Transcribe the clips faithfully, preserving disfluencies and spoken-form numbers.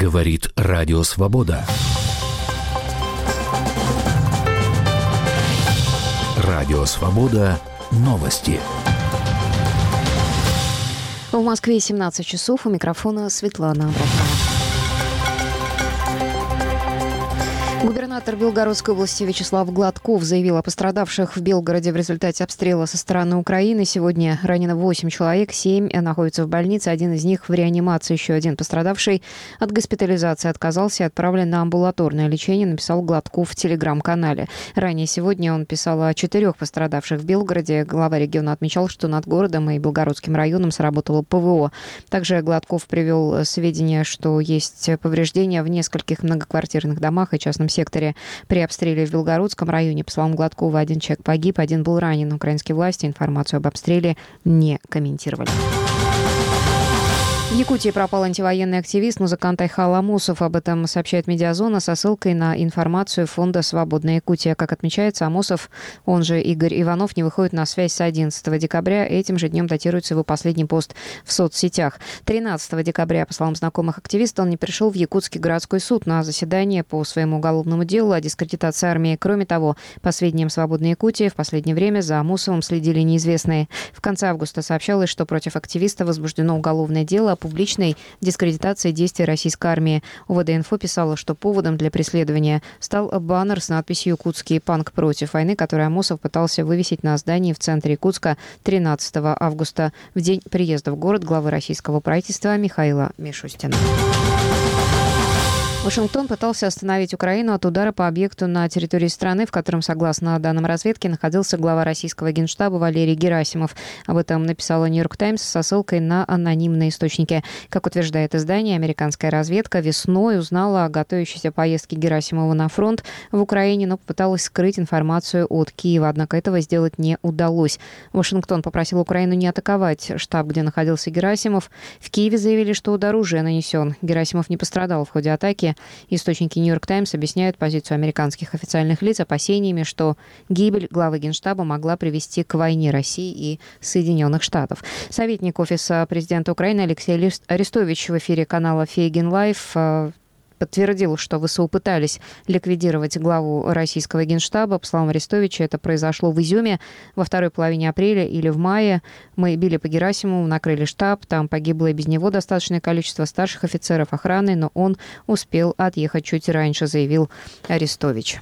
Говорит Радио Свобода. Радио Свобода. Новости. В Москве семнадцать часов. У микрофона Светлана Абрахамова. Губернатор Белгородской области Вячеслав Гладков заявил о пострадавших в Белгороде в результате обстрела со стороны Украины. Сегодня ранено восемь человек, семь находятся в больнице, один из них в реанимации. Еще один пострадавший от госпитализации отказался и отправлен на амбулаторное лечение, написал Гладков в телеграм-канале. Ранее сегодня он писал о четырех пострадавших в Белгороде. Глава региона отмечал, что над городом и Белгородским районом сработало ПВО. Также Гладков привел сведения, что есть повреждения в нескольких многоквартирных домах и частном секторе. При обстреле в Белгородском районе, по словам Гладкова, один человек погиб, один был ранен. Украинские власти информацию об обстреле не комментировали. В Якутии пропал антивоенный активист, музыкант Айхал Амосов. Об этом сообщает «Медиазона» со ссылкой на информацию фонда «Свободная Якутия». Как отмечается, Амосов, он же Игорь Иванов, не выходит на связь с одиннадцатого декабря. Этим же днем датируется его последний пост в соцсетях. тринадцатого декабря, по словам знакомых активиста, он не пришел в Якутский городской суд на заседание по своему уголовному делу о дискредитации армии. Кроме того, по сведениям «Свободной Якутии», в последнее время за Амосовым следили неизвестные. В конце августа сообщалось, что против активиста возбуждено уголовное дело о публичной дискредитации действий российской армии. УВД-инфо писала, что поводом для преследования стал баннер с надписью «Якутский панк против войны», который Амосов пытался вывесить на здании в центре Якутска тринадцатого августа, в день приезда в город главы российского правительства Михаила Мишустина. Вашингтон пытался остановить Украину от удара по объекту на территории страны, в котором, согласно данным разведки, находился глава российского генштаба Валерий Герасимов. Об этом написала «Нью-Йорк Таймс» со ссылкой на анонимные источники. Как утверждает издание, американская разведка весной узнала о готовящейся поездке Герасимова на фронт в Украине, но попыталась скрыть информацию от Киева, однако этого сделать не удалось. Вашингтон попросил Украину не атаковать штаб, где находился Герасимов. В Киеве заявили, что удар уже нанесен. Герасимов не пострадал в ходе атаки. Источники «Нью-Йорк Таймс» объясняют позицию американских официальных лиц опасениями, что гибель главы Генштаба могла привести к войне России и Соединенных Штатов. Советник Офиса президента Украины Алексей Арестович в эфире канала «Фейгин Лайв» подтвердил, что ВСУ пытались ликвидировать главу российского генштаба. По словам Арестовича, это произошло в Изюме во второй половине апреля или в мае. Мы били по Герасимову, накрыли штаб. Там погибло и без него достаточное количество старших офицеров охраны, но он успел отъехать чуть раньше, заявил Арестович.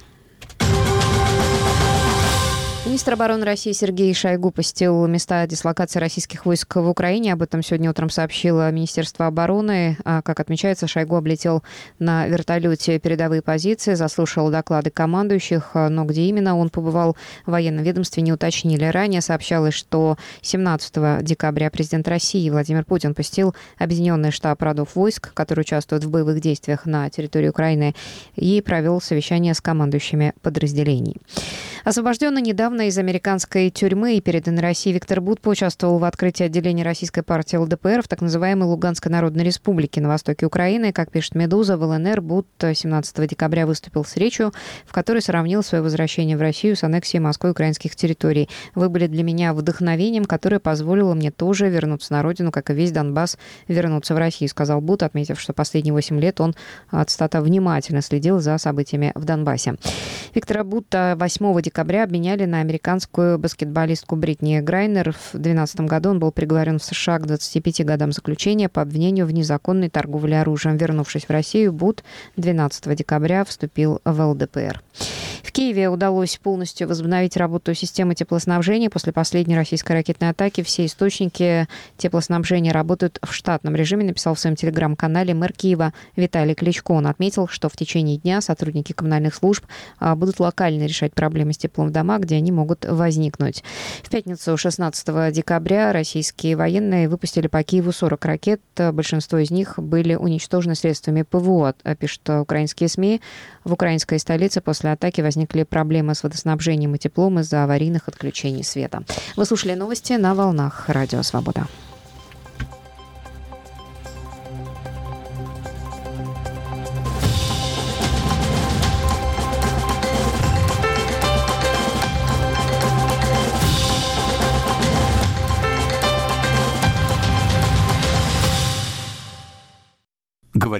Министр обороны России Сергей Шойгу посетил места дислокации российских войск в Украине. Об этом сегодня утром сообщило Министерство обороны. Как отмечается, Шойгу облетел на вертолете передовые позиции, заслушал доклады командующих, но где именно он побывал, в военном ведомстве не уточнили. Ранее сообщалось, что семнадцатого декабря президент России Владимир Путин посетил Объединенный штаб родов войск, которые участвуют в боевых действиях на территории Украины, и провел совещание с командующими подразделений. Освобожденный недавно из американской тюрьмы и переданный России Виктор Бут поучаствовал в открытии отделения российской партии ЛДПР в так называемой Луганской Народной Республике на востоке Украины. Как пишет «Медуза», в ЛНР Бут семнадцатого декабря выступил с речью, в которой сравнил свое возвращение в Россию с аннексией Москвой украинских территорий. «Вы были для меня вдохновением, которое позволило мне тоже вернуться на родину, как и весь Донбасс, вернуться в Россию», сказал Бут, отметив, что последние восемь лет он, цитата, «внимательно следил за событиями в Донбассе». Виктора Бута восьмого декабря обменяли на американскую баскетболистку Бритни Грайнер. В две тысячи двенадцатом году он был приговорен в США к двадцати пяти годам заключения по обвинению в незаконной торговле оружием. Вернувшись в Россию, Бут двенадцатого декабря вступил в ЛДПР. В Киеве удалось полностью возобновить работу системы теплоснабжения. После последней российской ракетной атаки все источники теплоснабжения работают в штатном режиме, написал в своем телеграм-канале мэр Киева Виталий Кличко. Он отметил, что в течение дня сотрудники коммунальных служб будут локально решать проблемы с теплом в домах, где они могут возникнуть. В пятницу шестнадцатого декабря российские военные выпустили по Киеву сорок ракет. Большинство из них были уничтожены средствами ПВО, пишут украинские СМИ. В украинской столице после атаки возникли проблемы с водоснабжением и теплом из-за аварийных отключений света. Вы слушали новости на волнах Радио Свобода.